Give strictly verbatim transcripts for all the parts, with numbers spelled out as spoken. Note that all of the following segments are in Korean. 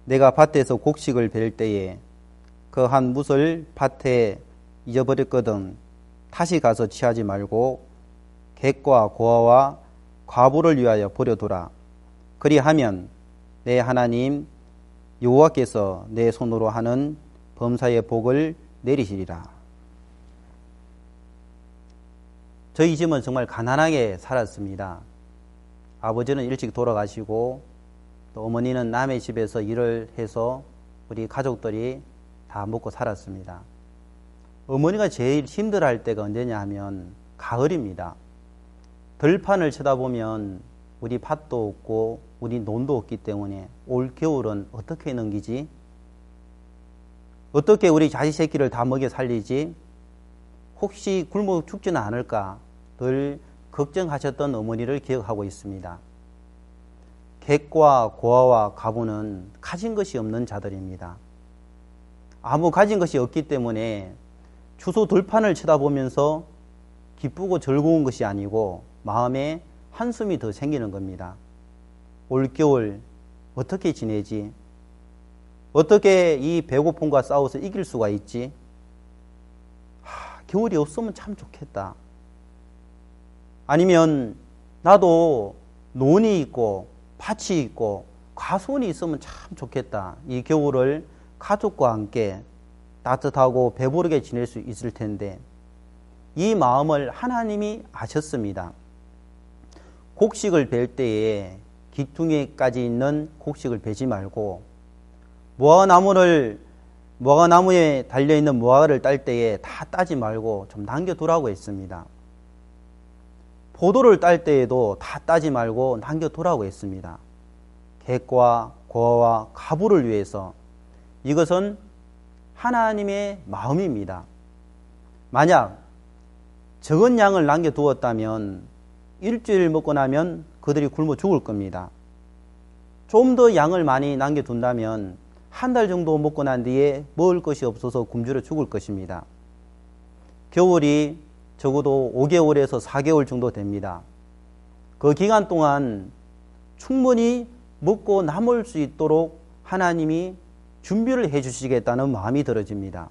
내가 밭에서 곡식을 벨 때에 그 한 뭇을 밭에 잊어버렸거든 다시 가서 취하지 말고 객과 고아와 과부를 위하여 버려두라. 그리하면 내 하나님 여호와께서 내 손으로 하는 범사의 복을 내리시리라. 저희 집은 정말 가난하게 살았습니다. 아버지는 일찍 돌아가시고 또 어머니는 남의 집에서 일을 해서 우리 가족들이 다 먹고 살았습니다. 어머니가 제일 힘들어할 때가 언제냐 하면 가을입니다. 들판을 쳐다보면 우리 밭도 없고 우리 논도 없기 때문에 올 겨울은 어떻게 넘기지? 어떻게 우리 자식 새끼를 다 먹여 살리지? 혹시 굶어 죽지는 않을까? 늘 걱정하셨던 어머니를 기억하고 있습니다. 객과 고아와 과부는 가진 것이 없는 자들입니다. 아무 가진 것이 없기 때문에 추수 들판을 쳐다보면서 기쁘고 즐거운 것이 아니고 마음에 한숨이 더 생기는 겁니다. 올겨울 어떻게 지내지? 어떻게 이 배고픔과 싸워서 이길 수가 있지? 하, 겨울이 없으면 참 좋겠다. 아니면 나도 논이 있고 밭이 있고 과수원이 있으면 참 좋겠다. 이 겨울을 가족과 함께 따뜻하고 배부르게 지낼 수 있을 텐데 이 마음을 하나님이 아셨습니다. 곡식을 벨 때에 기퉁에까지 있는 곡식을 베지 말고 무화과나무를 무화과나무에 달려있는 무화과를 딸 때에 다 따지 말고 좀 남겨두라고 했습니다. 포도를 딸 때에도 다 따지 말고 남겨두라고 했습니다. 객과 고아와 과부를 위해서 이것은 하나님의 마음입니다. 만약 적은 양을 남겨두었다면 일주일 먹고 나면 그들이 굶어 죽을 겁니다. 좀 더 양을 많이 남겨둔다면 한 달 정도 먹고 난 뒤에 먹을 것이 없어서 굶주려 죽을 것입니다. 겨울이 적어도 오 개월에서 사 개월 정도 됩니다. 그 기간 동안 충분히 먹고 남을 수 있도록 하나님이 준비를 해 주시겠다는 마음이 들어집니다.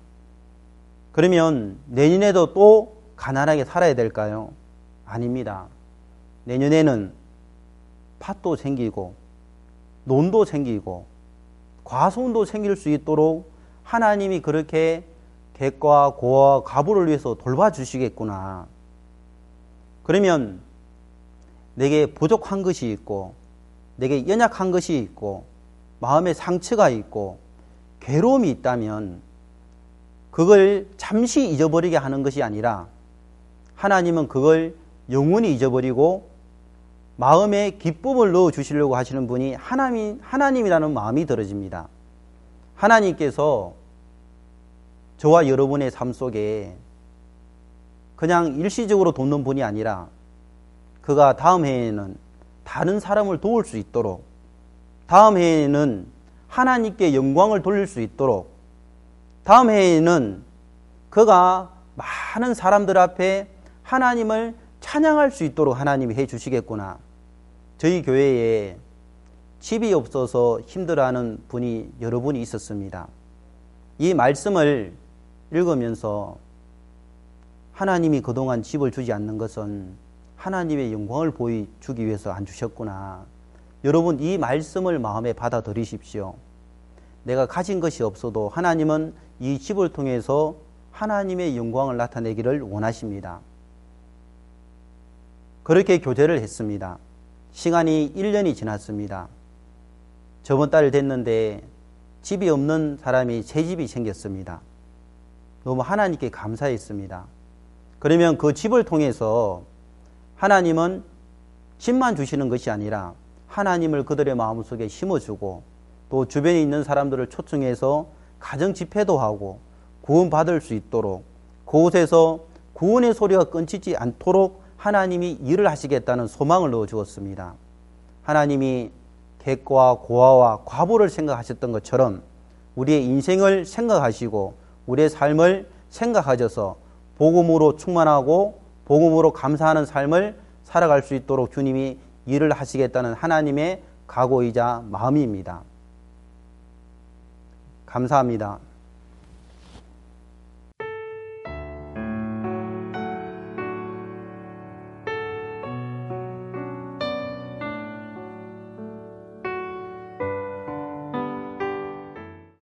그러면 내년에도 또 가난하게 살아야 될까요? 아닙니다. 내년에는 밭도 생기고 논도 생기고 과수원도 생길 수 있도록 하나님이 그렇게 객과 고아와 과부를 위해서 돌봐주시겠구나. 그러면 내게 부족한 것이 있고 내게 연약한 것이 있고 마음에 상처가 있고 괴로움이 있다면 그걸 잠시 잊어버리게 하는 것이 아니라 하나님은 그걸 영원히 잊어버리고 마음에 기쁨을 넣어주시려고 하시는 분이 하나님, 하나님이라는 마음이 들어집니다. 하나님께서 저와 여러분의 삶 속에 그냥 일시적으로 돕는 분이 아니라 그가 다음 해에는 다른 사람을 도울 수 있도록 다음 해에는 하나님께 영광을 돌릴 수 있도록 다음 해에는 그가 많은 사람들 앞에 하나님을 찬양할 수 있도록 하나님이 해 주시겠구나. 저희 교회에 집이 없어서 힘들어하는 분이 여러 분이 있었습니다. 이 말씀을 읽으면서 하나님이 그동안 집을 주지 않는 것은 하나님의 영광을 보여주기 위해서 안 주셨구나. 여러분 이 말씀을 마음에 받아들이십시오. 내가 가진 것이 없어도 하나님은 이 집을 통해서 하나님의 영광을 나타내기를 원하십니다. 그렇게 교제를 했습니다. 시간이 일 년이 지났습니다. 저번 달 됐는데 집이 없는 사람이 새 집이 생겼습니다. 너무 하나님께 감사했습니다. 그러면 그 집을 통해서 하나님은 집만 주시는 것이 아니라 하나님을 그들의 마음속에 심어주고 또 주변에 있는 사람들을 초청해서 가정 집회도 하고 구원받을 수 있도록 그곳에서 구원의 소리가 끊기지 않도록 하나님이 일을 하시겠다는 소망을 넣어주었습니다. 하나님이 객과 고아와 과부를 생각하셨던 것처럼 우리의 인생을 생각하시고 우리의 삶을 생각하셔서 복음으로 충만하고 복음으로 감사하는 삶을 살아갈 수 있도록 주님이 일을 하시겠다는 하나님의 각오이자 마음입니다. 감사합니다.